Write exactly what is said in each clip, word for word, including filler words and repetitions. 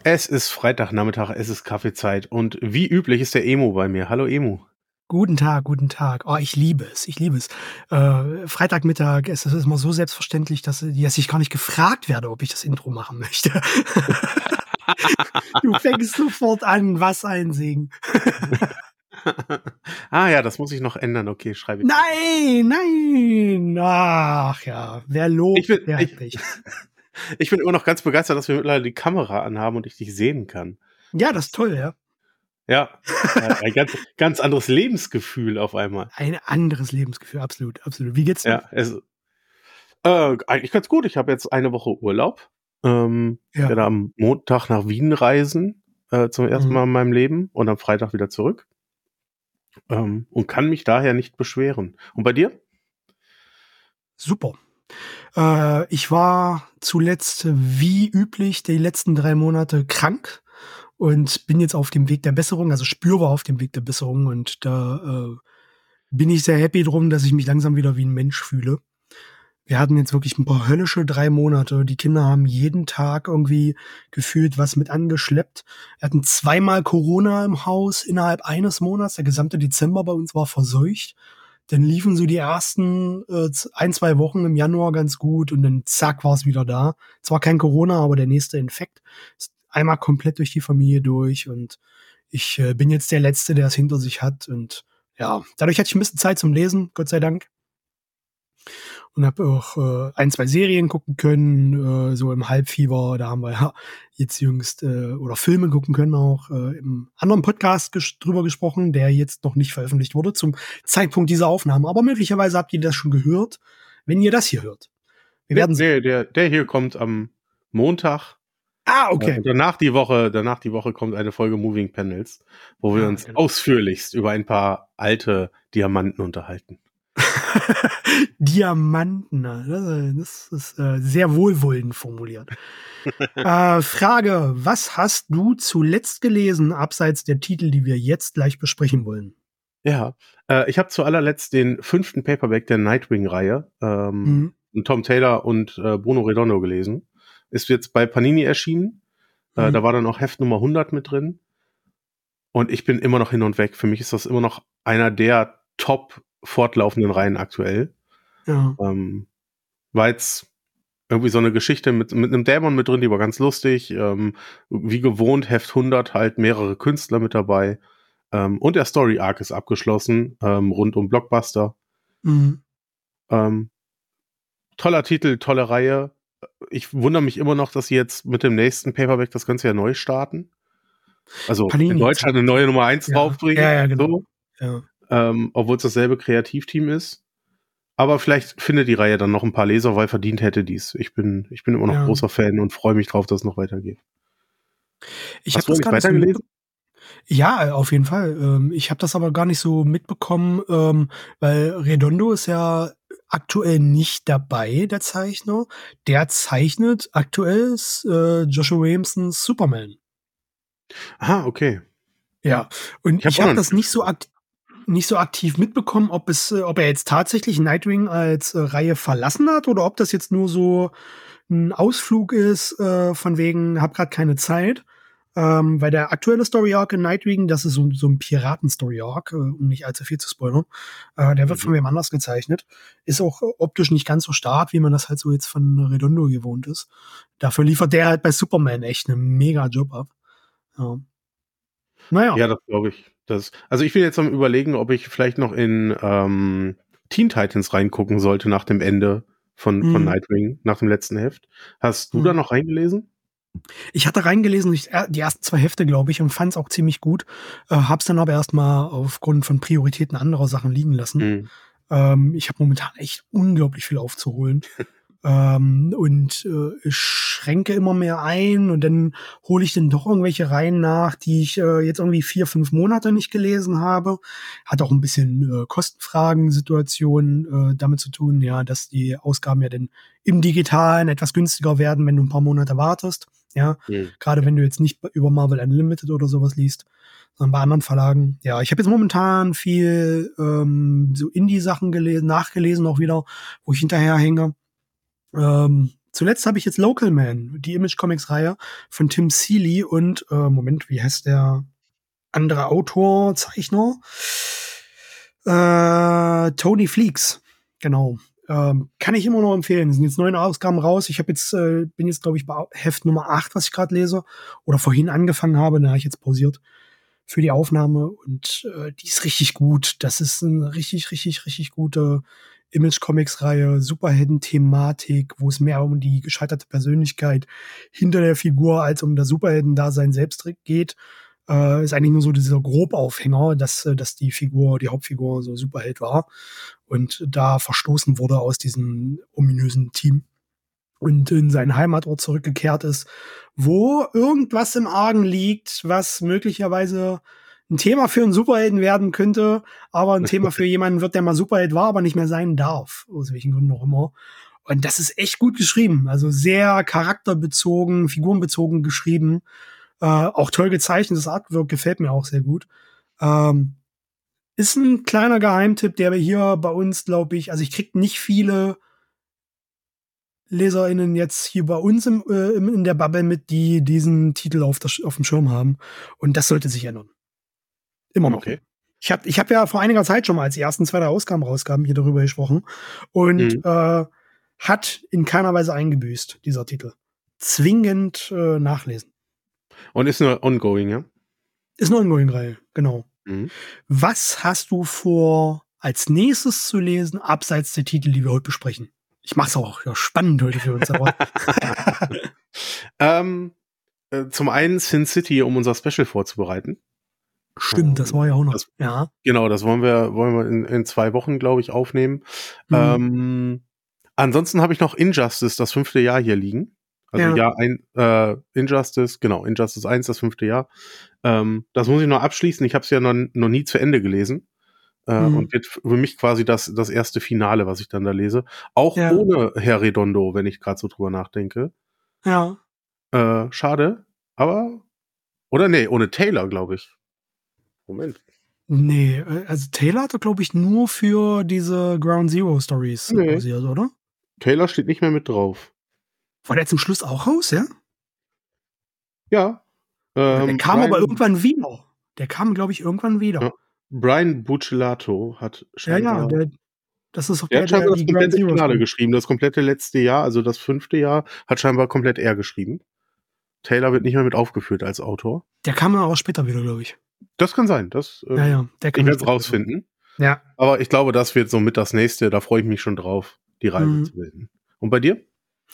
Es ist Freitagnachmittag, es ist Kaffeezeit und wie üblich ist der Emo bei mir. Hallo Emo. Guten Tag, guten Tag. Oh, ich liebe es, ich liebe es. Äh, Freitagmittag, es ist immer so selbstverständlich, dass, dass ich gar nicht gefragt werde, ob ich das Intro machen möchte. Du fängst sofort an, was ein Segen. Ah ja, das muss ich noch ändern. Okay, schreibe ich. Nein, nein. Ach ja, wer lobt, Ich bin, der ich, hat Pech. ich bin immer noch ganz begeistert, dass wir mittlerweile die Kamera anhaben und ich dich sehen kann. Ja, das ist toll, ja. Ja, ein ganz, ganz anderes Lebensgefühl auf einmal. Ein anderes Lebensgefühl, absolut, absolut. Wie geht's dir? Ja, es, äh, eigentlich ganz gut. Ich habe jetzt eine Woche Urlaub. Ähm, Ja. Ich werde am Montag nach Wien reisen, äh, zum ersten Mhm. Mal in meinem Leben und am Freitag wieder zurück. Ähm, und kann mich daher nicht beschweren. Und bei dir? Super. Äh, ich war zuletzt wie üblich die letzten drei Monate krank und bin jetzt auf dem Weg der Besserung, also spürbar auf dem Weg der Besserung. Und da äh, bin ich sehr happy drum, dass ich mich langsam wieder wie ein Mensch fühle. Wir hatten jetzt wirklich ein paar höllische drei Monate. Die Kinder haben jeden Tag irgendwie gefühlt was mit angeschleppt. Wir hatten zweimal Corona im Haus innerhalb eines Monats. Der gesamte Dezember bei uns war verseucht. Dann liefen so die ersten äh, ein, zwei Wochen im Januar ganz gut und dann zack war es wieder da. Zwar kein Corona, aber der nächste Infekt ist einmal komplett durch die Familie durch und ich äh, bin jetzt der Letzte, der es hinter sich hat und ja, dadurch hatte ich ein bisschen Zeit zum Lesen, Gott sei Dank. Und habe auch äh, ein, zwei Serien gucken können, äh, so im Halbfieber. Da haben wir ja jetzt jüngst äh, oder Filme gucken können auch äh, im anderen Podcast ges- drüber gesprochen, der jetzt noch nicht veröffentlicht wurde zum Zeitpunkt dieser Aufnahme. Aber möglicherweise habt ihr das schon gehört, wenn ihr das hier hört. Wir Nee, werden sehen. nee, der, der hier kommt am Montag. Ah, Äh, okay. Und danach die Woche, danach die Woche kommt eine Folge Moving Panels, wo wir Ah, uns genau. ausführlichst über ein paar alte Diamanten unterhalten. Diamanten, das ist äh, sehr wohlwollend formuliert. äh, Frage, was hast du zuletzt gelesen, abseits der Titel, die wir jetzt gleich besprechen wollen? Ja, äh, ich habe zu allerletzt den fünften Paperback der Nightwing-Reihe ähm, Mhm. Tom Taylor und äh, Bruno Redondo gelesen. Ist jetzt bei Panini erschienen. Äh, Mhm. Da war dann auch Heft Nummer hundert mit drin. Und ich bin immer noch hin und weg. Für mich ist das immer noch einer der top fortlaufenden Reihen aktuell. Ja. Ähm, war jetzt irgendwie so eine Geschichte mit, mit einem Dämon mit drin, die war ganz lustig. Ähm, wie gewohnt, Heft hundert, halt mehrere Künstler mit dabei. Ähm, und der Story Arc ist abgeschlossen, ähm, rund um Blockbuster. Mhm. Ähm, toller Titel, tolle Reihe. Ich wundere mich immer noch, dass sie jetzt mit dem nächsten Paperback das Ganze ja neu starten. Also Panini in Deutschland eine neue Nummer eins ja. draufbringen. Ja, ja, genau. So. Ja. Ähm, obwohl es dasselbe Kreativteam ist. Aber vielleicht findet die Reihe dann noch ein paar Leser, weil verdient hätte dies. Ich bin, ich bin immer noch Ja. großer Fan und freue mich drauf, dass es noch weitergeht. Ich Hast habe du das nicht gar nicht so weitergelesen? mitbe- Ja, auf jeden Fall. Ähm, ich habe das aber gar nicht so mitbekommen, ähm, weil Redondo ist ja aktuell nicht dabei, der Zeichner. Der zeichnet aktuell ist, äh, Joshua Williamsons Superman. Aha, okay. Ja, und Ich habe ich auch noch habe nicht das nicht so gesehen. akt nicht so aktiv mitbekommen, ob es, äh, ob er jetzt tatsächlich Nightwing als äh, Reihe verlassen hat oder ob das jetzt nur so ein Ausflug ist, äh, von wegen, hab grad keine Zeit. Ähm, weil der aktuelle Story Arc in Nightwing, das ist so, so ein Piraten-Story Arc, äh, um nicht allzu viel zu spoilern. Äh, der wird von Mhm. wem anders gezeichnet. Ist auch äh, optisch nicht ganz so stark, wie man das halt so jetzt von Redondo gewohnt ist. Dafür liefert der halt bei Superman echt einen mega Job ab. Ja. Naja. Ja, das glaube ich. Das, also ich bin jetzt am Überlegen, ob ich vielleicht noch in ähm, Teen Titans reingucken sollte nach dem Ende von, von Mhm. Nightwing, nach dem letzten Heft. Hast du da Mhm. noch reingelesen? Ich hatte reingelesen, ich, äh, die ersten zwei Hefte, glaube ich, und fand es auch ziemlich gut. Äh, hab's dann aber erstmal aufgrund von Prioritäten anderer Sachen liegen lassen. Mhm. Ähm, ich habe momentan echt unglaublich viel aufzuholen. ähm, und äh, ich schränke immer mehr ein und dann hole ich dann doch irgendwelche Reihen nach, die ich äh, jetzt irgendwie vier, fünf Monate nicht gelesen habe. Hat auch ein bisschen äh, Kostenfragen-Situationen äh, damit zu tun, ja, dass die Ausgaben ja dann im Digitalen etwas günstiger werden, wenn du ein paar Monate wartest. Ja, Mhm. gerade wenn du jetzt nicht über Marvel Unlimited oder sowas liest, sondern bei anderen Verlagen. Ja, ich habe jetzt momentan viel ähm, so Indie-Sachen gelesen, nachgelesen auch wieder, wo ich hinterher hänge. Ähm, zuletzt habe ich jetzt Local Man, die Image Comics Reihe von Tim Seeley und, äh, Moment, wie heißt der andere Autor, Zeichner? Äh, Tony Fleeks, genau. Ähm, kann ich immer noch empfehlen. Es sind jetzt neun Ausgaben raus. Ich habe jetzt, äh, bin jetzt, glaube ich, bei Heft Nummer acht, was ich gerade lese. Oder vorhin angefangen habe, da habe ich jetzt pausiert für die Aufnahme. Und äh, die ist richtig gut. Das ist eine richtig, richtig, richtig gute Image-Comics-Reihe, Superhelden-Thematik, wo es mehr um die gescheiterte Persönlichkeit hinter der Figur als um das Superhelden-Dasein selbst geht. Äh, ist eigentlich nur so dieser Grobaufhänger, dass, dass die Figur, die Hauptfigur so Superheld war und da verstoßen wurde aus diesem ominösen Team und in seinen Heimatort zurückgekehrt ist, wo irgendwas im Argen liegt, was möglicherweise ein Thema für einen Superhelden werden könnte, aber ein Thema für jemanden wird, der mal Superheld war, aber nicht mehr sein darf, aus welchen Gründen auch immer. Und das ist echt gut geschrieben, also sehr charakterbezogen, figurenbezogen geschrieben. Äh, auch toll gezeichnet, das Artwork gefällt mir auch sehr gut. Ähm, ist ein kleiner Geheimtipp, der hier bei uns, glaube ich, also ich krieg nicht viele LeserInnen jetzt hier bei uns im, äh, in der Bubble mit, die diesen Titel auf, das, auf dem Schirm haben. Und das sollte sich ändern. Immer noch. Okay. Ich habe ich hab ja vor einiger Zeit schon mal, als die ersten zwei, drei Ausgaben rauskamen, hier darüber gesprochen. Und mhm. äh, hat in keiner Weise eingebüßt, dieser Titel. Zwingend äh, nachlesen. Und ist eine Ongoing, ja? Ist eine Ongoing-Reihe, genau. Mhm. Was hast du vor, als nächstes zu lesen, abseits der Titel, die wir heute besprechen? Ich mach's auch ja, spannend heute für uns, aber. ähm, äh, zum einen Sin City, um unser Special vorzubereiten. Stimmt, das war ja auch noch. Das, ja. Genau, das wollen wir, wollen wir in, in zwei Wochen, glaube ich, aufnehmen. Mhm. Ähm, ansonsten habe ich noch Injustice, das fünfte Jahr hier liegen. Also ja, Jahr ein, äh, Injustice, genau, Injustice eins, das fünfte Jahr. Ähm, das muss ich noch abschließen. Ich habe es ja noch, noch nie zu Ende gelesen. Äh, mhm. Und wird für mich quasi das, das erste Finale, was ich dann da lese. Auch ja. ohne Herr Redondo, wenn ich gerade so drüber nachdenke. Ja. Äh, schade, aber. Oder nee, ohne Taylor, glaube ich. Moment. Nee, also Taylor hatte, glaube ich, nur für diese Ground Zero Stories nee. basiert, oder? Taylor steht nicht mehr mit drauf. War der zum Schluss auch raus, ja? Ja. Ähm, der kam Brian, aber irgendwann wieder. Der kam, glaube ich, irgendwann wieder. Ja. Brian Buccellato hat scheinbar... Ja, ja, der, das ist auch der, der hat scheinbar der, das komplette Finale geschrieben. Das komplette letzte Jahr, also das fünfte Jahr, hat scheinbar komplett er geschrieben. Taylor wird nicht mehr mit aufgeführt als Autor. Der kam dann auch später wieder, glaube ich. Das kann sein. Das, äh, ja, ja, der kann ich werde es rausfinden. Ja. Aber ich glaube, das wird so mit das nächste. Da freue ich mich schon drauf, die Reise mhm. zu bilden. Und bei dir?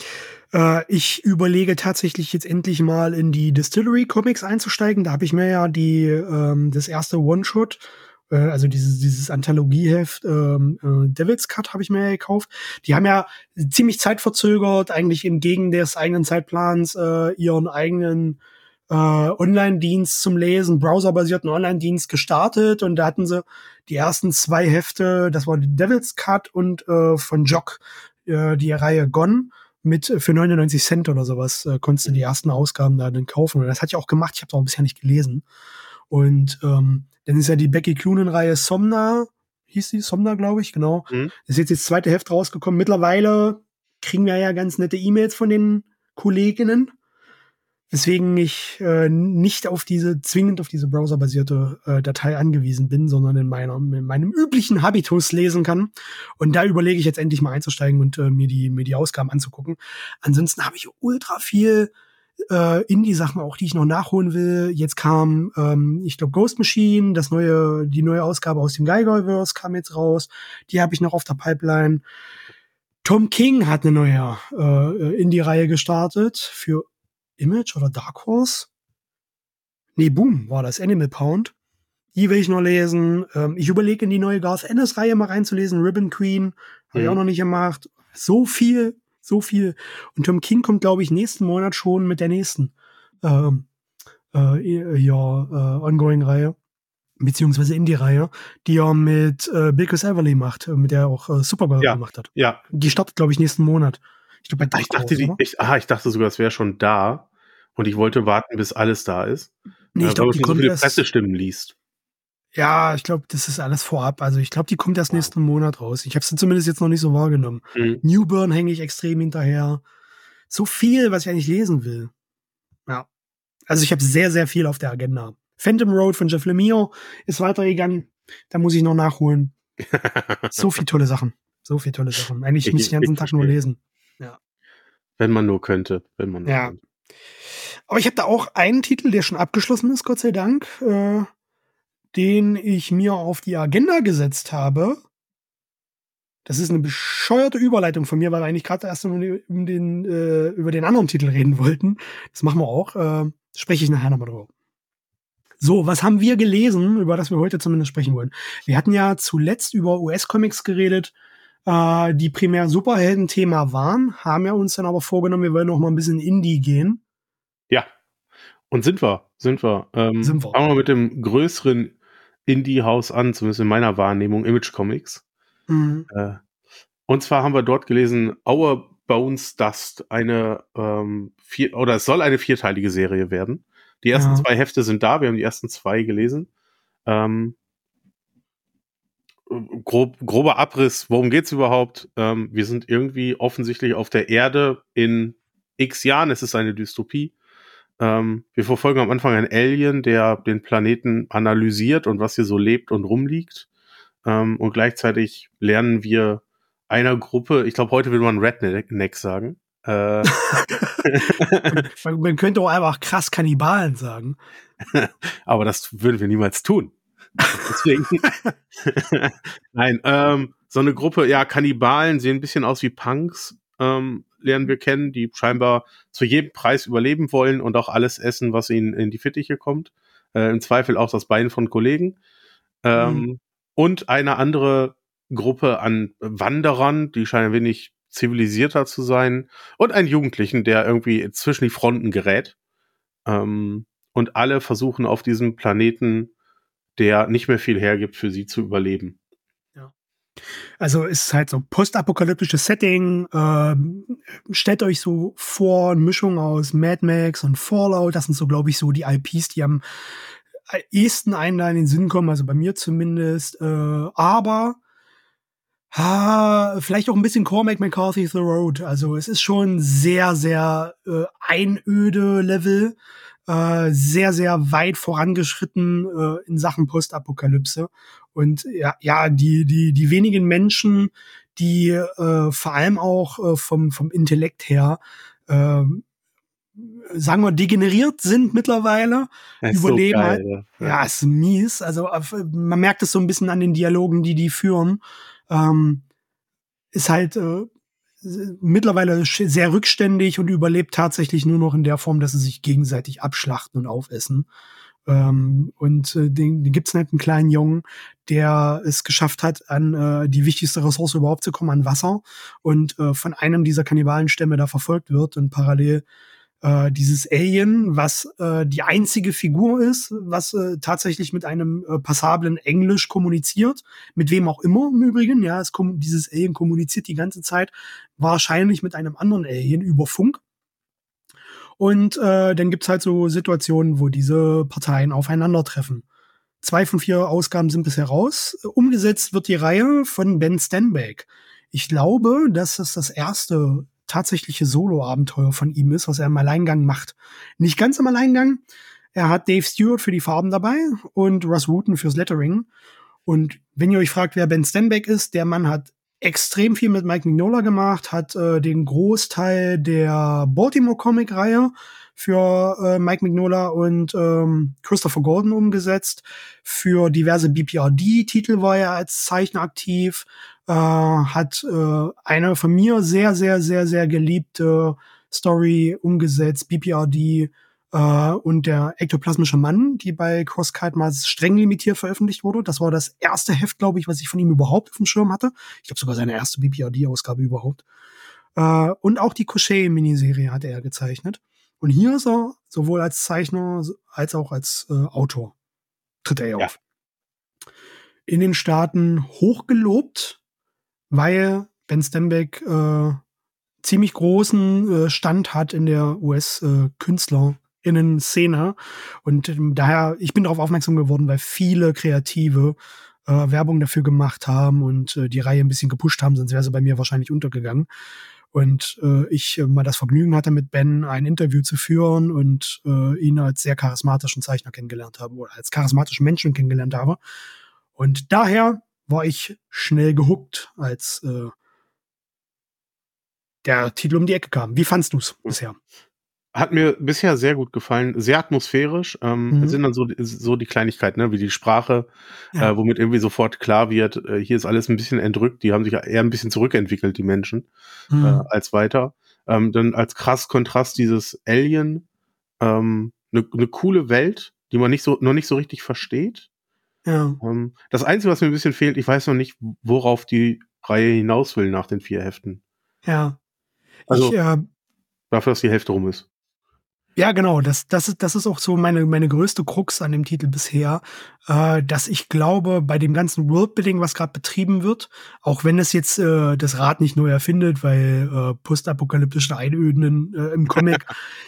Äh, ich überlege tatsächlich jetzt endlich mal in die Distillery Comics einzusteigen. Da habe ich mir ja die ähm, das erste One-Shot, äh, also dieses, dieses Anthologieheft ähm, äh, Devil's Cut habe ich mir ja gekauft. Die haben ja ziemlich zeitverzögert, eigentlich entgegen des eigenen Zeitplans, äh, ihren eigenen äh, Online-Dienst zum Lesen, browserbasierten Online-Dienst gestartet. Und da hatten sie die ersten zwei Hefte, das war die Devil's Cut und äh, von Jock äh, die Reihe Gone. Mit für neunundneunzig Cent oder sowas äh, konntest du die ersten Ausgaben da dann kaufen. Und das hatte ich auch gemacht, ich habe es auch bisher nicht gelesen. Und ähm, dann ist ja die Becky Cloonan-Reihe Somna, hieß die Somna, glaube ich, genau. Mhm. Ist jetzt das zweite Heft rausgekommen. Mittlerweile kriegen wir ja ganz nette E-Mails von den Kolleginnen, weswegen ich äh, nicht auf diese, zwingend auf diese browserbasierte äh, Datei angewiesen bin, sondern in, meiner, in meinem üblichen Habitus lesen kann. Und da überlege ich jetzt endlich mal einzusteigen und äh, mir die mir die Ausgaben anzugucken. Ansonsten habe ich ultra viel äh, Indie-Sachen auch, die ich noch nachholen will. Jetzt kam, ähm, ich glaube, Ghost Machine, das neue, die neue Ausgabe aus dem Geigerverse kam jetzt raus. Die habe ich noch auf der Pipeline. Tom King hat eine neue äh, Indie-Reihe gestartet für Image oder Dark Horse? Nee, Boom war das, Animal Pound. Die will ich noch lesen. Ähm, ich überlege, in die neue Garth Ennis-Reihe mal reinzulesen. Ribbon Queen. Habe mhm. ich auch noch nicht gemacht. So viel, so viel. Und Tom King kommt, glaube ich, nächsten Monat schon mit der nächsten ähm, äh, ja, äh, Ongoing-Reihe. Beziehungsweise Indie-Reihe, die er mit äh, Bilquis Everly macht, mit der er auch äh, Supergirl ja. gemacht hat. Ja. Die startet, glaube ich, nächsten Monat. Ich, glaub, bei Dark ich dachte, Horse, die, ich, aha, ich dachte sogar, es wäre schon da. Und ich wollte warten, bis alles da ist. Nee, ich glaube, die kommt so viele erst, Pressestimmen liest. Ja, ich glaube, das ist alles vorab. Also ich glaube, die kommt erst nächsten Monat raus. Ich habe sie zumindest jetzt noch nicht so wahrgenommen. Mhm. Newburn hänge ich extrem hinterher. so viel, was ich eigentlich lesen will. Ja. Also ich habe sehr, sehr viel auf der Agenda. Phantom Road von Jeff Lemire ist weitergegangen. Da muss ich noch nachholen. So viele tolle Sachen. So viele tolle Sachen. Eigentlich Ich- müsste ich den ganzen ich Tag nur verstehe. lesen. Ja. Wenn man nur könnte. Wenn man nur Ja. könnte. Aber ich habe da auch einen Titel, der schon abgeschlossen ist, Gott sei Dank, äh, den ich mir auf die Agenda gesetzt habe. Das ist eine bescheuerte Überleitung von mir, weil wir eigentlich gerade erst um den, um den, äh, über den anderen Titel reden wollten. Das machen wir auch. Äh, spreche ich nachher nochmal drüber. So, was haben wir gelesen, über das wir heute zumindest sprechen wollen? Wir hatten ja zuletzt über U S-Comics geredet, äh, die primär Superhelden-Thema waren, haben ja uns dann aber vorgenommen, wir wollen noch mal ein bisschen Indie gehen. Ja. Und sind wir, sind wir. Ähm, Sind wir. Fangen wir mit dem größeren Indie-Haus an, zumindest in meiner Wahrnehmung, Image Comics. Mhm. Äh, und zwar haben wir dort gelesen, Our Bones Dust, eine ähm, vier, oder es soll eine vierteilige Serie werden. Die ersten Ja. zwei Hefte sind da, wir haben die ersten zwei gelesen. Ähm, grob, grober Abriss, worum geht's überhaupt? Ähm, wir sind irgendwie offensichtlich auf der Erde in x Jahren, es ist eine Dystopie. Ähm, wir verfolgen am Anfang einen Alien, der den Planeten analysiert und was hier so lebt und rumliegt. Ähm, und gleichzeitig lernen wir einer Gruppe, ich glaube, heute will man Redneck sagen. Äh, man, man könnte auch einfach krass Kannibalen sagen. aber das würden wir niemals tun. Deswegen. Nein, ähm, so eine Gruppe, ja, Kannibalen sehen ein bisschen aus wie Punks, ähm, lernen wir kennen, die scheinbar zu jedem Preis überleben wollen und auch alles essen, was ihnen in die Fittiche kommt. Äh, im Zweifel auch das Bein von Kollegen. Ähm, Mhm. Und eine andere Gruppe an Wanderern, die scheinen ein wenig zivilisierter zu sein. Und einen Jugendlichen, der irgendwie zwischen die Fronten gerät. Ähm, und alle versuchen auf diesem Planeten, der nicht mehr viel hergibt, für sie zu überleben. Also es ist halt so postapokalyptisches Setting. Ähm, stellt euch so vor, eine Mischung aus Mad Max und Fallout. Das sind so, glaube ich, so die I Ps, die am ehesten einen da in den Sinn kommen, also bei mir zumindest. Äh, aber ha, vielleicht auch ein bisschen Cormac McCarthy The Road. Also es ist schon sehr, sehr äh, einöde Level. Äh, sehr, sehr weit vorangeschritten äh, in Sachen Postapokalypse. Und ja, ja, die, die, die wenigen Menschen, die äh, vor allem auch äh, vom, vom Intellekt her, äh, sagen wir, degeneriert sind mittlerweile, Das ist überleben so geil, halt. ja. Ja, ist mies. Also man merkt es so ein bisschen an den Dialogen, die die führen. Ähm, ist halt äh, mittlerweile sehr rückständig und überlebt tatsächlich nur noch in der Form, dass sie sich gegenseitig abschlachten und aufessen. Ähm, und äh, den, den gibt's halt einen kleinen Jungen, der es geschafft hat, an äh, die wichtigste Ressource überhaupt zu kommen, an Wasser. Und äh, von einem dieser Kannibalenstämme da verfolgt wird und parallel äh, dieses Alien, was äh, die einzige Figur ist, was äh, tatsächlich mit einem äh, passablen Englisch kommuniziert, mit wem auch immer im Übrigen. Ja, es kom- dieses Alien kommuniziert die ganze Zeit wahrscheinlich mit einem anderen Alien über Funk. Und äh, dann gibt's halt so Situationen, wo diese Parteien aufeinandertreffen. Zwei von vier Ausgaben sind bisher raus. Umgesetzt wird die Reihe von Ben Stenbeck. Ich glaube, dass das das erste tatsächliche Solo-Abenteuer von ihm ist, was er im Alleingang macht. Nicht ganz im Alleingang. Er hat Dave Stewart für die Farben dabei und Russ Wooten fürs Lettering. Und wenn ihr euch fragt, wer Ben Stenbeck ist, der Mann hat extrem viel mit Mike Mignola gemacht, hat äh, den Großteil der Baltimore-Comic-Reihe für äh, Mike Mignola und ähm, Christopher Gordon umgesetzt. Für diverse B P R D-Titel war er als Zeichner aktiv. Äh, hat äh, eine von mir sehr, sehr, sehr, sehr geliebte Story umgesetzt, B P R D äh, und der ektoplasmische Mann, die bei Crosscut mal streng limitiert veröffentlicht wurde. Das war das erste Heft, glaube ich, was ich von ihm überhaupt auf dem Schirm hatte. Ich glaube sogar seine erste B P R D-Ausgabe überhaupt. Äh, und auch die Crochet-Miniserie hatte er gezeichnet. Und hier ist er sowohl als Zeichner als auch als äh, Autor. Tritt er Ja. auf. In den Staaten hochgelobt, weil Ben Stenbeck äh, ziemlich großen äh, Stand hat in der U S-KünstlerInnen-Szene. Und ähm, daher, ich bin darauf aufmerksam geworden, weil viele Kreative äh, Werbung dafür gemacht haben und äh, die Reihe ein bisschen gepusht haben, sonst wäre sie bei mir wahrscheinlich untergegangen. und äh, ich äh, mal das Vergnügen hatte, mit Ben ein Interview zu führen und äh, ihn als sehr charismatischen Zeichner kennengelernt habe oder als charismatischen Menschen kennengelernt habe. Und daher war ich schnell gehuckt, als äh, der Titel um die Ecke kam. Wie fandst du's bisher? Hat mir bisher sehr gut gefallen, sehr atmosphärisch. Ähm, Mhm. Es sind dann so, so die Kleinigkeiten, ne, wie die Sprache, Ja. äh, womit irgendwie sofort klar wird, äh, hier ist alles ein bisschen entrückt, die haben sich eher ein bisschen zurückentwickelt, die Menschen, äh, Mhm. als weiter. Ähm, dann als krass Kontrast dieses Alien, ähm, eine ne coole Welt, die man nicht so, noch nicht so richtig versteht. Ja. Ähm, das Einzige, was mir ein bisschen fehlt, ich weiß noch nicht, worauf die Reihe hinaus will nach den vier Heften. Ja. Ich, Also äh, dafür, dass die Hälfte rum ist. ja, genau, das, das, ist, das ist auch so meine, meine größte Krux an dem Titel bisher, äh, dass ich glaube, bei dem ganzen Worldbuilding, was gerade betrieben wird, auch wenn es jetzt äh, das Rad nicht neu erfindet, weil äh, postapokalyptische Einöden äh, im Comic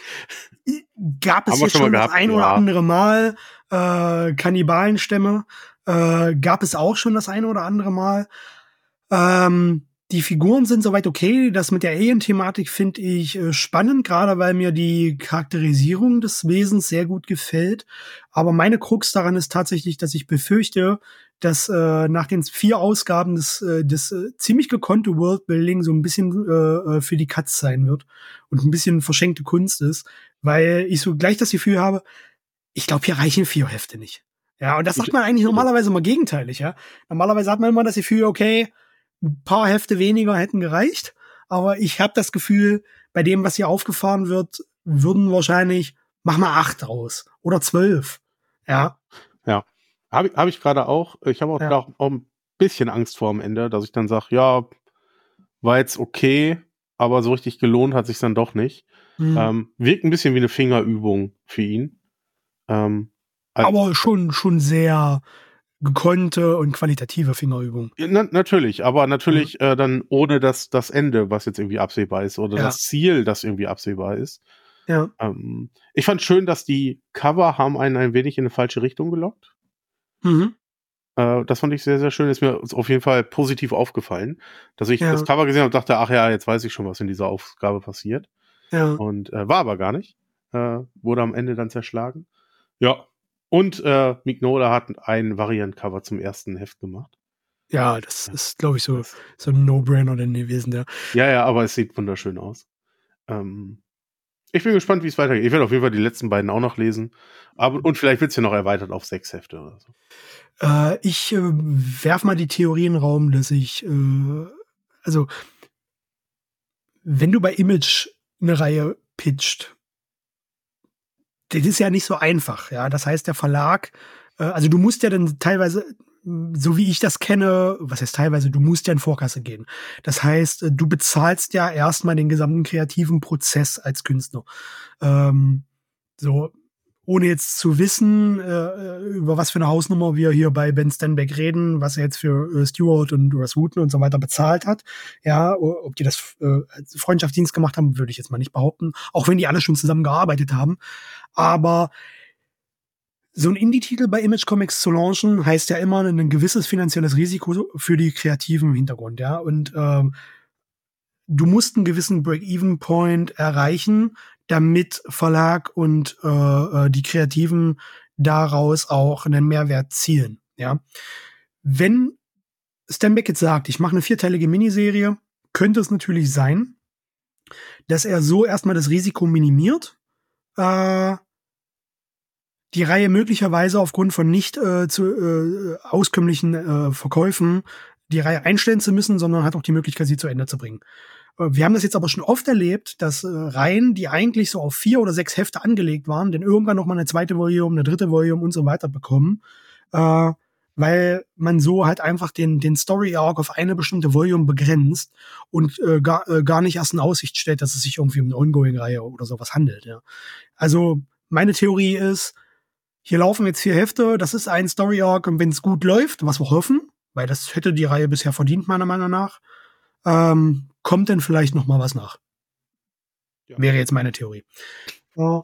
gab es Haben wir jetzt schon mal schon das gehabt, ein oder ja. andere Mal, äh, Kannibalenstämme, äh, gab es auch schon das ein oder andere Mal. Ähm, die Figuren sind soweit okay. Das mit der Alien-Thematik finde ich äh, spannend, gerade weil mir die Charakterisierung des Wesens sehr gut gefällt. Aber meine Krux daran ist tatsächlich, dass ich befürchte, dass äh, nach den vier Ausgaben des, äh, des äh, ziemlich gekonnte Worldbuilding so ein bisschen äh, für die Katz sein wird und ein bisschen verschenkte Kunst ist, weil ich so gleich das Gefühl habe, ich glaube, hier reichen vier Hefte nicht. Ja, und das sagt Ich, man eigentlich also, normalerweise immer gegenteilig, ja. Normalerweise hat man immer das Gefühl, okay, ein paar Hefte weniger hätten gereicht, aber ich habe das Gefühl, bei dem, was hier aufgefahren wird, würden wahrscheinlich, mach mal acht draus oder zwölf. Ja, ja. Habe ich, hab ich gerade auch. Ich habe auch, ja. auch, auch ein bisschen Angst vor am Ende, dass ich dann sage, ja, war jetzt okay, aber so richtig gelohnt hat sich dann doch nicht. Hm. Ähm, wirkt ein bisschen wie eine Fingerübung für ihn. Ähm, als, Aber schon, schon sehr gekonnte und qualitative Fingerübung. ja, na, natürlich, aber Ja, natürlich äh, dann ohne das, das Ende, was jetzt irgendwie absehbar ist, oder ja, das Ziel, das irgendwie absehbar ist. ja. Ähm, ich fand schön, dass die Cover haben einen ein wenig in eine falsche Richtung gelockt. Mhm. Äh, das fand ich sehr, sehr schön. Ist mir auf jeden Fall positiv aufgefallen, dass ich das Ja, Cover gesehen habe und dachte, ach ja, jetzt weiß ich schon, was in dieser Aufgabe passiert. ja. Und äh, war aber gar nicht. Äh, wurde am Ende dann zerschlagen. Ja. Und äh, Mignola hat ein Variant-Cover zum ersten Heft gemacht. Ja, das Ja, ist, glaube ich, so, das, so ein No-Brainer denn gewesen, der. ja, ja, aber es sieht wunderschön aus. Ähm, ich bin gespannt, wie es weitergeht. Ich werde auf jeden Fall die letzten beiden auch noch lesen. Aber, und vielleicht wird es ja noch erweitert auf sechs Hefte oder so. Äh, ich äh, werf mal die Theorie in den Raum, dass ich, äh, also, wenn du bei Image eine Reihe pitcht, das ist ja nicht so einfach, ja. Das heißt, der Verlag, äh, also du musst ja dann teilweise, so wie ich das kenne, was heißt teilweise, du musst ja in Vorkasse gehen. Das heißt, äh, du bezahlst ja erstmal den gesamten kreativen Prozess als Künstler. Ähm, so, ohne jetzt zu wissen, äh, über was für eine Hausnummer wir hier bei Ben Stenbeck reden, was er jetzt für äh, Stewart und Russ Wooten und so weiter bezahlt hat. Ja, ob die das äh, als Freundschaftsdienst gemacht haben, würde ich jetzt mal nicht behaupten. Auch wenn die alle schon zusammen gearbeitet haben. Aber so ein Indie-Titel bei Image Comics zu launchen, heißt ja immer ein gewisses finanzielles Risiko für die Kreativen im Hintergrund, ja. Und ähm, du musst einen gewissen Break-Even-Point erreichen, damit Verlag und äh, äh, die Kreativen daraus auch einen Mehrwert zielen, ja. Wenn Stan Beck jetzt sagt, ich mache eine vierteilige Miniserie, könnte es natürlich sein, dass er so erstmal das Risiko minimiert, äh, die Reihe möglicherweise aufgrund von nicht äh, zu äh, auskömmlichen äh, Verkäufen die Reihe einstellen zu müssen, sondern hat auch die Möglichkeit, sie zu Ende zu bringen. Äh, wir haben das jetzt aber schon oft erlebt, dass äh, Reihen, die eigentlich so auf vier oder sechs Hefte angelegt waren, dann irgendwann noch mal eine zweite Volume, eine dritte Volume und so weiter bekommen, äh, weil man so halt einfach den den Story Arc auf eine bestimmte Volume begrenzt und äh, gar äh, gar nicht erst in Aussicht stellt, dass es sich irgendwie um eine Ongoing-Reihe oder sowas handelt. Ja. Also meine Theorie ist, hier laufen jetzt vier Hefte, das ist ein Story Arc und wenn es gut läuft, was wir hoffen, weil das hätte die Reihe bisher verdient, meiner Meinung nach, ähm, kommt denn vielleicht noch mal was nach. Ja. Wäre jetzt meine Theorie. Ja.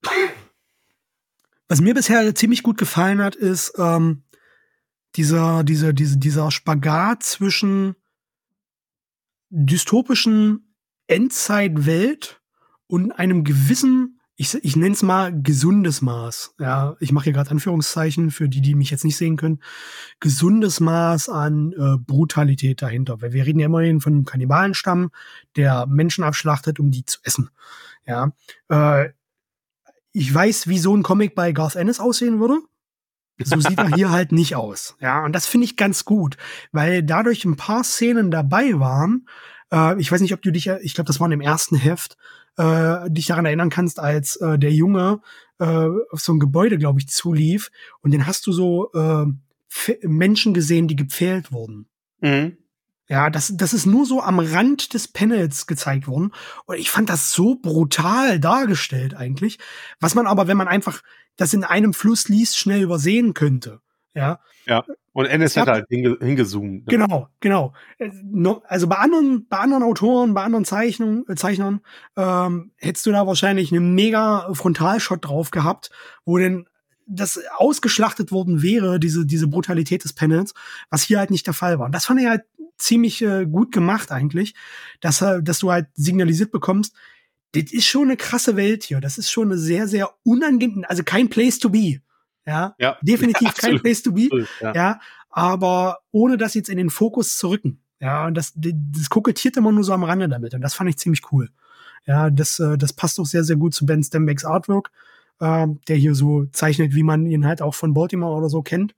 Was mir bisher ziemlich gut gefallen hat, ist ähm, dieser, dieser, dieser, dieser Spagat zwischen dystopischen Endzeitwelt und einem gewissen, ich, ich nenne es mal gesundes Maß. Ja, ich mache hier gerade Anführungszeichen für die, die mich jetzt nicht sehen können. Gesundes Maß an äh, Brutalität dahinter. Weil wir reden ja immerhin von einem Kannibalenstamm, der Menschen abschlachtet, um die zu essen. Ja, äh, ich weiß, wie so ein Comic bei Garth Ennis aussehen würde. So sieht er hier halt nicht aus. Ja, und das finde ich ganz gut, weil dadurch ein paar Szenen dabei waren. Äh, ich weiß nicht, ob du dich, ich glaube, das war im ersten Heft, äh, dich daran erinnern kannst, als äh, der Junge äh, auf so ein Gebäude, glaube ich, zulief. Und den hast du so äh, Menschen gesehen, die gepfählt wurden. Mhm. Ja, das, das ist nur so am Rand des Panels gezeigt worden. Und ich fand das so brutal dargestellt eigentlich. Was man aber, wenn man einfach das in einem Fluss liest, schnell übersehen könnte. Ja. Ja. Und Ennis hat halt hinge hingezoomt. Ne? Genau, genau. Also bei anderen, bei anderen Autoren, bei anderen Zeichnungen, äh, Zeichnern, ähm, hättest du da wahrscheinlich einen mega Frontalshot drauf gehabt, wo denn das ausgeschlachtet worden wäre, diese, diese Brutalität des Panels, was hier halt nicht der Fall war. Und das fand ich halt ziemlich äh, gut gemacht eigentlich, dass, äh, dass du halt signalisiert bekommst, das ist schon eine krasse Welt hier. Das ist schon eine sehr, sehr unangenehm, also kein Place to be. Ja, ja. definitiv ja, kein Place to be. Ja. ja, aber ohne das jetzt in den Fokus zu rücken. Ja, und das, das kokettiert immer nur so am Rande damit. Und das fand ich ziemlich cool. Ja, das, äh, das passt auch sehr, sehr gut zu Ben Stembecks Artwork, äh, der hier so zeichnet, wie man ihn halt auch von Baltimore oder so kennt.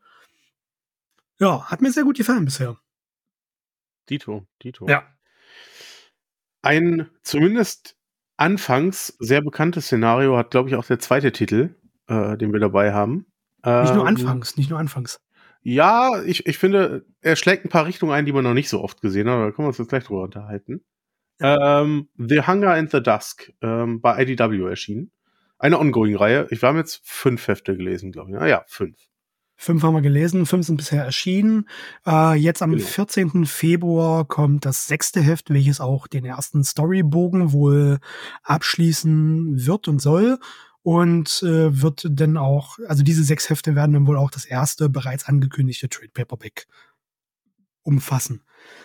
Ja, hat mir sehr gut gefallen bisher. Dito, Dito. Ja. Ein zumindest anfangs sehr bekanntes Szenario hat, glaube ich, auch der zweite Titel, äh, den wir dabei haben. Nicht nur ähm, anfangs, nicht nur anfangs. Ja, ich, ich finde, er schlägt ein paar Richtungen ein, die man noch nicht so oft gesehen hat. Da können wir uns jetzt gleich drüber unterhalten. Ja. Ähm, The Hunger and the Dusk, ähm, bei I D W erschienen. Eine Ongoing-Reihe. Ich habe jetzt fünf Hefte gelesen, glaube ich. Ah ja, fünf. Fünf haben wir gelesen, fünf sind bisher erschienen. Äh, jetzt am genau. vierzehnten Februar kommt das sechste Heft, welches auch den ersten Storybogen wohl abschließen wird und soll. Und äh, wird dann auch, also diese sechs Hefte werden dann wohl auch das erste bereits angekündigte Trade Paperback umfassen.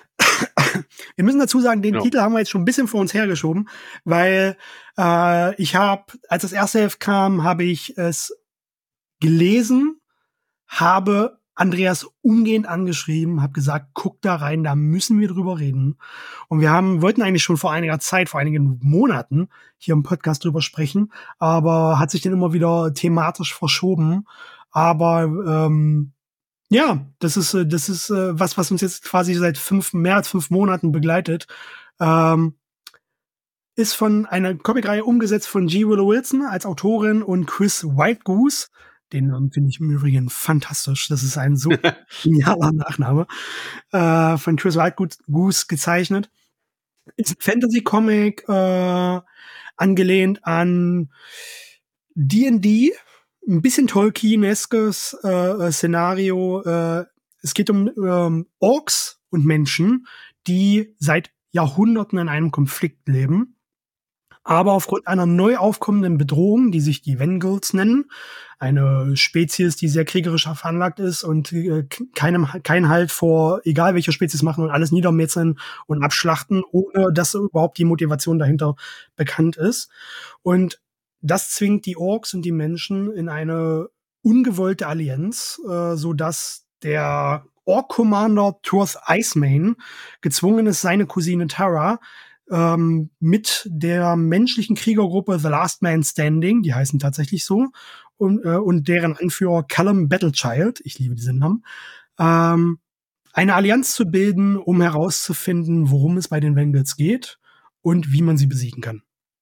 Wir müssen dazu sagen, den ja. Titel haben wir jetzt schon ein bisschen vor uns hergeschoben, weil äh, ich habe, als das erste Heft kam, habe ich es gelesen, habe Andreas umgehend angeschrieben, habe gesagt, guck da rein, da müssen wir drüber reden. Und wir haben wollten eigentlich schon vor einiger Zeit, vor einigen Monaten hier im Podcast drüber sprechen, aber hat sich dann immer wieder thematisch verschoben. Aber ähm, ja, das ist das ist äh, was, was uns jetzt quasi seit fünf mehr als fünf Monaten begleitet. Ähm, ist von einer Comicreihe umgesetzt von G. Willow Wilson als Autorin und Chris Whitegoose. Den Namen finde ich im Übrigen fantastisch. Das ist ein so genialer Nachname. Äh, von Chris Whitegoose gezeichnet. Ist ein Fantasy-Comic, äh, angelehnt an D and D. Ein bisschen Tolkien-eskes äh, Szenario. Äh, es geht um ähm, Orks und Menschen, die seit Jahrhunderten in einem Konflikt leben. Aber aufgrund einer neu aufkommenden Bedrohung, die sich die Vengals nennen, eine Spezies, die sehr kriegerisch veranlagt ist und äh, keinem keinen Halt vor egal welcher Spezies machen und alles niedermetzeln und abschlachten, ohne dass überhaupt die Motivation dahinter bekannt ist. Und das zwingt die Orks und die Menschen in eine ungewollte Allianz, äh, so dass der Ork-Commander Thorth Icemane gezwungen ist, seine Cousine Tara ähm, mit der menschlichen Kriegergruppe The Last Man Standing, die heißen tatsächlich so, und, äh, und deren Anführer Callum Battlechild, ich liebe diesen Namen, ähm, eine Allianz zu bilden, um herauszufinden, worum es bei den Vengals geht und wie man sie besiegen kann.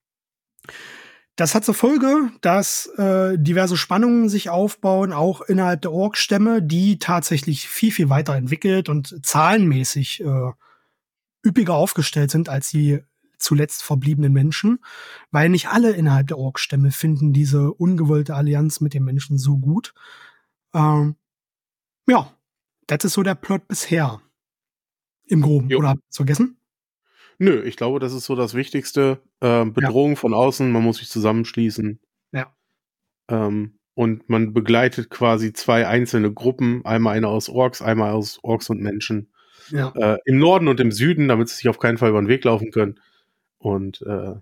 Das hat zur Folge, dass äh, diverse Spannungen sich aufbauen, auch innerhalb der Ork-Stämme, die tatsächlich viel, viel weiter entwickelt und zahlenmäßig äh, üppiger aufgestellt sind als die zuletzt verbliebenen Menschen, weil nicht alle innerhalb der Ork-Stämme finden diese ungewollte Allianz mit den Menschen so gut. Ähm, ja, das ist so der Plot bisher. Im Groben. Jo. Oder habt ihr es vergessen? Nö, ich glaube, das ist so das Wichtigste. Ähm, Bedrohung ja. von außen, man muss sich zusammenschließen. Ja. Ähm, und man begleitet quasi zwei einzelne Gruppen, einmal eine aus Orks, einmal aus Orks und Menschen. Ja. Äh, im Norden und im Süden, damit sie sich auf keinen Fall über den Weg laufen können. und äh,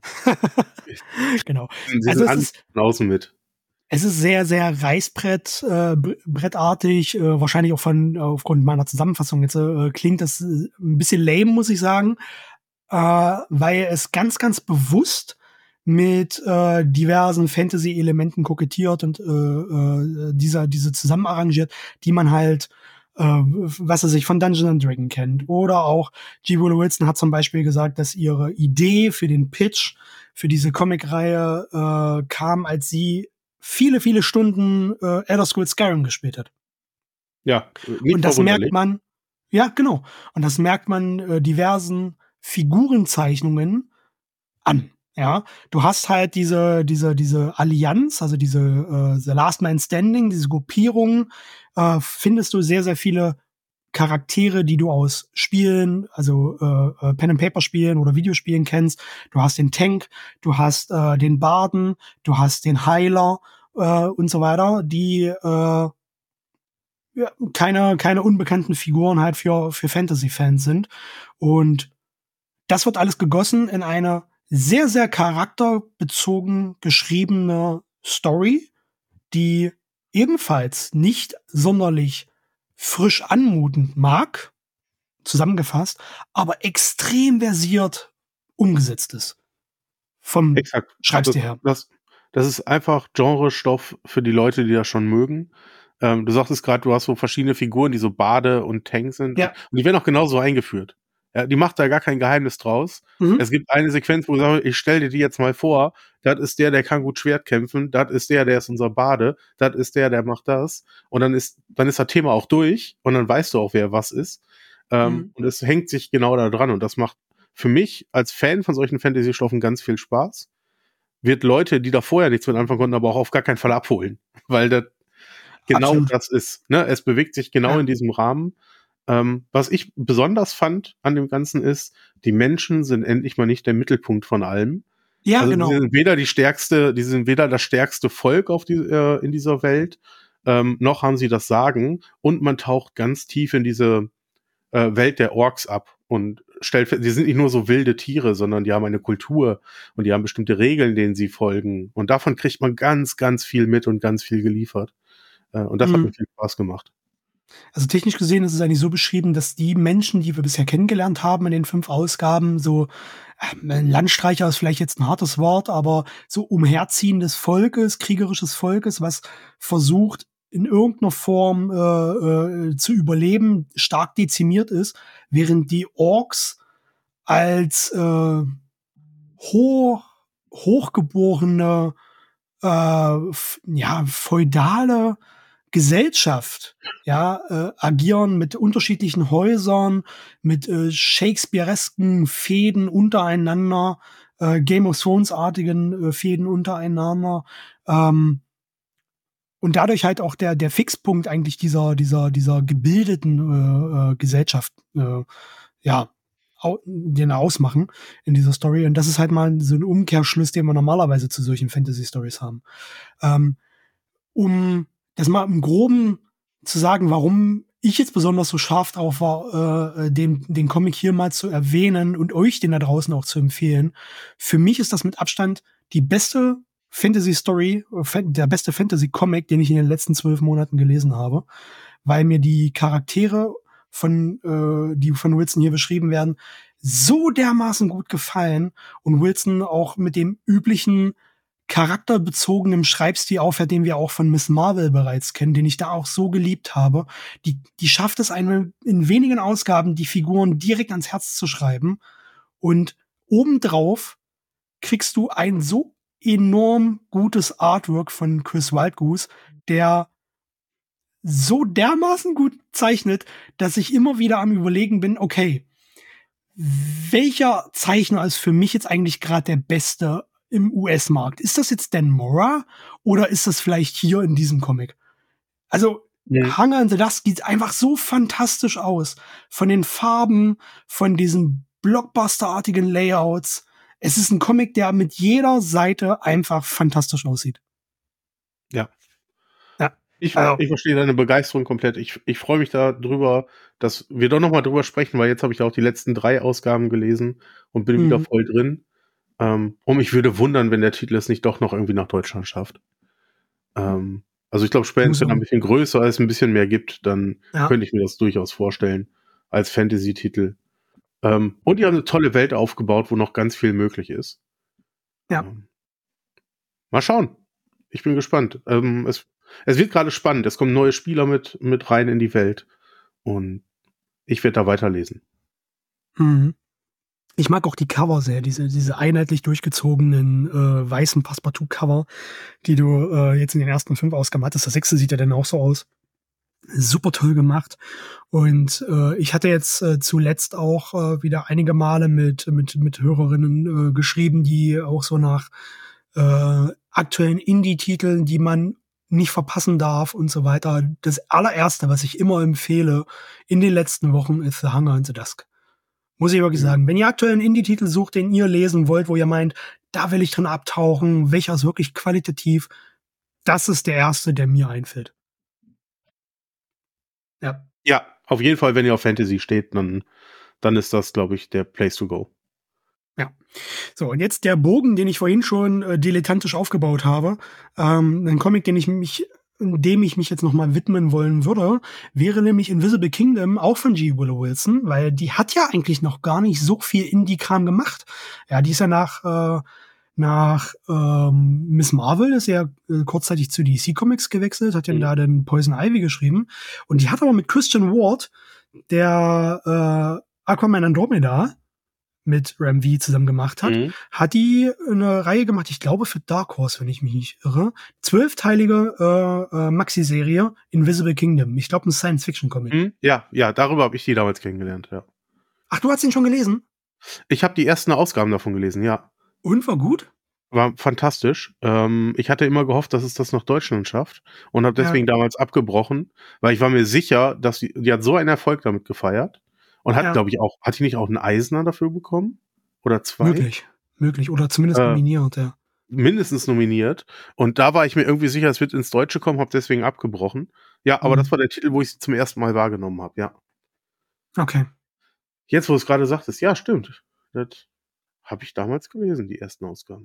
Genau. sie Also sind es an ist von außen mit. Es ist sehr, sehr Reißbrett, äh, br- brettartig, äh, wahrscheinlich auch von, aufgrund meiner Zusammenfassung jetzt, äh, klingt das äh, ein bisschen lame, muss ich sagen, äh, weil es ganz, ganz bewusst mit äh, diversen Fantasy-Elementen kokettiert und äh, äh, dieser, diese zusammen arrangiert, die man halt, äh, was er sich von Dungeons and Dragon kennt. Oder auch G. Willow Wilson hat zum Beispiel gesagt, dass ihre Idee für den Pitch für diese Comic-Reihe äh, kam, als sie viele, viele Stunden äh, Elder Scrolls Skyrim gespielt hat. Ja, nicht Und das merkt verwunderlich. man, ja, genau. Und das merkt man äh, diversen Figurenzeichnungen an. Ja, du hast halt diese, diese, diese Allianz, also diese äh, The Last Man Standing, diese Gruppierung, äh, findest du sehr, sehr viele Charaktere, die du aus Spielen, also äh, äh, Pen and Paper Spielen oder Videospielen kennst. Du hast den Tank, du hast äh, den Barden, du hast den Heiler äh, und so weiter, die äh, ja, keine keine unbekannten Figuren halt für für Fantasy-Fans sind. Und das wird alles gegossen in eine sehr sehr charakterbezogen geschriebene Story, die ebenfalls nicht sonderlich frisch anmutend mag, zusammengefasst, aber extrem versiert umgesetzt ist. Vom Exakt. Schreibstil Das her. das das ist einfach Genrestoff für die Leute, die das schon mögen. Ähm, du sagtest grad, du hast so verschiedene Figuren, die so Bade und Tank sind und Ja. und die werden auch genauso eingeführt. Ja, die macht da gar kein Geheimnis draus. Mhm. Es gibt eine Sequenz, wo ich sage: „Ich stelle dir die jetzt mal vor. Das ist der, der kann gut Schwert kämpfen. Das ist der, der ist unser Bade. Das ist der, der macht das.“ Und dann ist dann ist das Thema auch durch und dann weißt du auch, wer was ist. Ähm, Mhm. und es hängt sich genau da dran und das macht für mich als Fan von solchen Fantasy-Stoffen ganz viel Spaß. Wird Leute, die da vorher nichts mit anfangen konnten, aber auch auf gar keinen Fall abholen, weil das genau Absolut. das ist, ne? Es bewegt sich genau Ja. in diesem Rahmen. Ähm, was ich besonders fand an dem Ganzen ist, die Menschen sind endlich mal nicht der Mittelpunkt von allem. Ja, Also, die genau. sind weder die stärkste die sind weder das stärkste Volk auf die äh, in dieser Welt, ähm, noch haben sie das Sagen und man taucht ganz tief in diese äh, Welt der Orks ab und stellt fest, die sind nicht nur so wilde Tiere, sondern die haben eine Kultur und die haben bestimmte Regeln, denen sie folgen. Und davon kriegt man ganz, ganz viel mit und ganz viel geliefert. Äh, und das hat mir Mhm. viel Spaß gemacht. Also technisch gesehen ist es eigentlich so beschrieben, dass die Menschen, die wir bisher kennengelernt haben in den fünf Ausgaben, so äh, Landstreicher ist vielleicht jetzt ein hartes Wort, aber so Umherziehen des Volkes, kriegerisches Volkes, was versucht in irgendeiner Form äh, äh, zu überleben, stark dezimiert ist, während die Orks als äh, hoch, hochgeborene, äh, f- ja, feudale Gesellschaft, ja, äh, agieren mit unterschiedlichen Häusern, mit äh, Shakespearesken Fäden untereinander, äh, Game of Thrones-artigen äh, Fäden untereinander. Ähm, und dadurch halt auch der, der Fixpunkt eigentlich dieser, dieser, dieser gebildeten äh, äh, Gesellschaft, äh, ja, au den ausmachen in dieser Story. Und das ist halt mal so ein Umkehrschluss, den wir normalerweise zu solchen Fantasy-Stories haben. Ähm, um das mal im Groben zu sagen, warum ich jetzt besonders so scharf drauf war, äh, den, den Comic hier mal zu erwähnen und euch den da draußen auch zu empfehlen. Für mich ist das mit Abstand die beste Fantasy-Story, der beste Fantasy-Comic, den ich in den letzten zwölf Monaten gelesen habe, weil mir die Charaktere von, äh, die von Wilson hier beschrieben werden, so dermaßen gut gefallen und Wilson auch mit dem üblichen charakterbezogenen Schreibstil aufhört, den wir auch von Miss Marvel bereits kennen, den ich da auch so geliebt habe. Die, die schafft es einem in wenigen Ausgaben, die Figuren direkt ans Herz zu schreiben. Und obendrauf kriegst du ein so enorm gutes Artwork von Chris Wildgoose, der so dermaßen gut zeichnet, dass ich immer wieder am Überlegen bin, okay, welcher Zeichner ist für mich jetzt eigentlich gerade der beste im U S-Markt? Ist das jetzt Dan Mora oder ist das vielleicht hier in diesem Comic? Also Mhm. Hunger in the Dust sieht einfach so fantastisch aus. Von den Farben, von diesen Blockbuster-artigen Layouts. Es ist ein Comic, der mit jeder Seite einfach fantastisch aussieht. Ja. Ja, Ich also. ich verstehe deine Begeisterung komplett. Ich ich freue mich da drüber, dass wir doch noch mal drüber sprechen, weil jetzt habe ich auch die letzten drei Ausgaben gelesen und bin wieder Mhm. voll drin. Ähm, und mich würde wundern, wenn der Titel es nicht doch noch irgendwie nach Deutschland schafft. Ähm, also ich glaube, spätestens wenn er ein bisschen größer ist, ein bisschen mehr gibt, dann ja. könnte ich mir das durchaus vorstellen als Fantasy-Titel. Ähm, und die haben eine tolle Welt aufgebaut, wo noch ganz viel möglich ist. Ja. Ähm, mal schauen. Ich bin gespannt. Ähm, es, es wird gerade spannend. Es kommen neue Spieler mit, mit rein in die Welt. Und ich werde da weiterlesen. Mhm. Ich mag auch die Cover sehr, diese, diese einheitlich durchgezogenen äh, weißen Passepartout-Cover, die du äh, jetzt in den ersten fünf Ausgaben hattest. Das sechste sieht ja dann auch so aus. Super toll gemacht. Und äh, ich hatte jetzt äh, zuletzt auch äh, wieder einige Male mit, mit, mit Hörerinnen äh, geschrieben, die auch so nach äh, aktuellen Indie-Titeln, die man nicht verpassen darf und so weiter. Das allererste, was ich immer empfehle in den letzten Wochen, ist The Hunger in the Dusk. Muss ich wirklich mhm. sagen. Wenn ihr aktuell einen Indie-Titel sucht, den ihr lesen wollt, wo ihr meint, da will ich drin abtauchen, welcher ist wirklich qualitativ, das ist der erste, der mir einfällt. Ja. Ja, auf jeden Fall, wenn ihr auf Fantasy steht, dann, dann ist das, glaube ich, der Place to go. Ja. So, und jetzt der Bogen, den ich vorhin schon äh, dilettantisch aufgebaut habe. Ähm, ein Comic, den ich mich, dem ich mich jetzt nochmal widmen wollen würde, wäre nämlich Invisible Kingdom, auch von G. Willow Wilson, weil die hat ja eigentlich noch gar nicht so viel Indie-Kram gemacht. Ja, die ist ja nach, äh, nach ähm, Miss Marvel, ist ja äh, kurzzeitig zu D C Comics gewechselt, hat ja mhm. da den Poison Ivy geschrieben. Und die hat aber mit Christian Ward, der äh, Aquaman Andromeda mit Ram V zusammen gemacht hat, mhm. hat die eine Reihe gemacht, ich glaube für Dark Horse, wenn ich mich nicht irre, zwölfteilige äh, äh, Maxi-Serie Invisible Kingdom. Ich glaube, ein Science-Fiction-Comic. Mhm. Ja, ja, darüber habe ich die damals kennengelernt, ja. Ach, du hast ihn schon gelesen? Ich habe die ersten Ausgaben davon gelesen, ja. Und, war gut? War fantastisch. Ähm, ich hatte immer gehofft, dass es das nach Deutschland schafft und habe deswegen ja. damals abgebrochen, weil ich war mir sicher, dass die, die hat so einen Erfolg damit gefeiert und hat, ja. glaube ich, auch, hat die nicht auch einen Eisner dafür bekommen? Oder zwei? Möglich, möglich. Oder zumindest äh, nominiert, ja. Mindestens nominiert. Und da war ich mir irgendwie sicher, es wird ins Deutsche kommen, habe deswegen abgebrochen. Ja, aber mhm. das war der Titel, wo ich sie zum ersten Mal wahrgenommen habe, ja. Okay. Jetzt, wo du es gerade sagtest, ja, stimmt. Das habe ich damals gelesen, die ersten Ausgaben.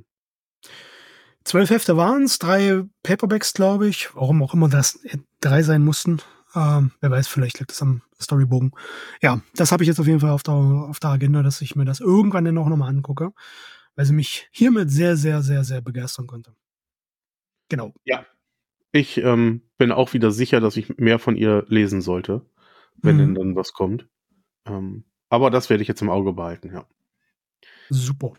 Zwölf Hefte waren es, drei Paperbacks, glaube ich. Warum auch immer das drei sein mussten. Ähm, wer weiß, vielleicht liegt das am Storybogen. Ja, das habe ich jetzt auf jeden Fall auf der, auf der Agenda, dass ich mir das irgendwann dann auch nochmal angucke, weil sie mich hiermit sehr, sehr, sehr, sehr begeistern konnte. Genau. Ja. Ich ähm, bin auch wieder sicher, dass ich mehr von ihr lesen sollte, wenn mhm. denn dann was kommt. Ähm, aber das werde ich jetzt im Auge behalten, ja. Super.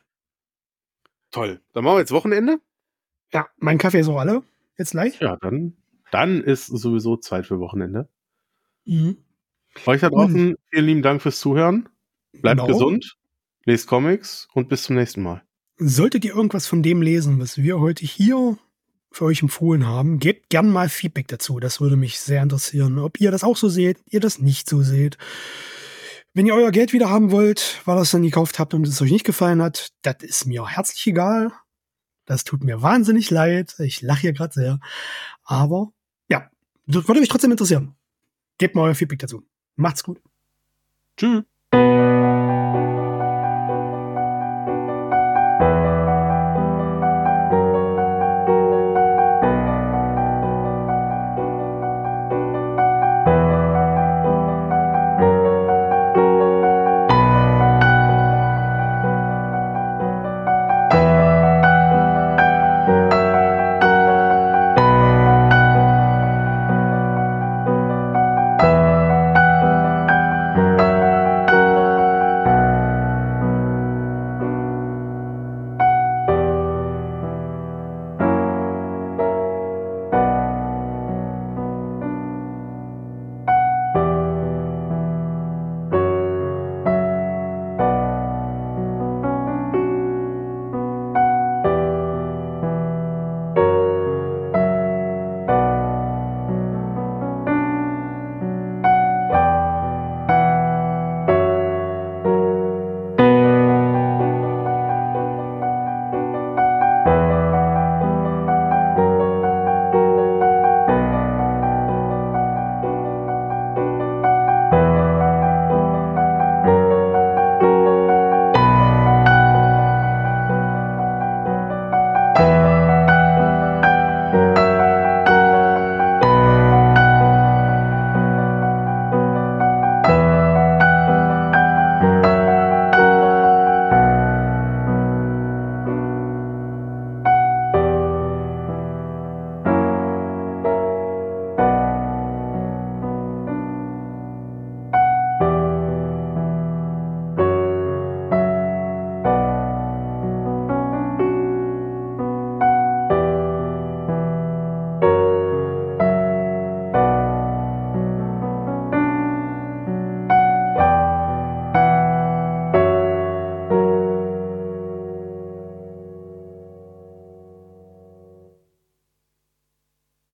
Toll. Dann machen wir jetzt Wochenende? Ja, mein Kaffee ist auch alle. Jetzt gleich. Ja, dann, dann ist sowieso Zeit für Wochenende. Mhm. Euch da draußen, und vielen lieben Dank fürs Zuhören. Bleibt genau. gesund, lest Comics und bis zum nächsten Mal. Solltet ihr irgendwas von dem lesen, was wir heute hier für euch empfohlen haben, gebt gern mal Feedback dazu. Das würde mich sehr interessieren. Ob ihr das auch so seht, ihr das nicht so seht. Wenn ihr euer Geld wieder haben wollt, weil ihr es dann gekauft habt und es euch nicht gefallen hat, das ist mir herzlich egal. Das tut mir wahnsinnig leid. Ich lache hier gerade sehr. Aber ja, das würde mich trotzdem interessieren. Gebt mal euer Feedback dazu. Macht's gut. Tschüss.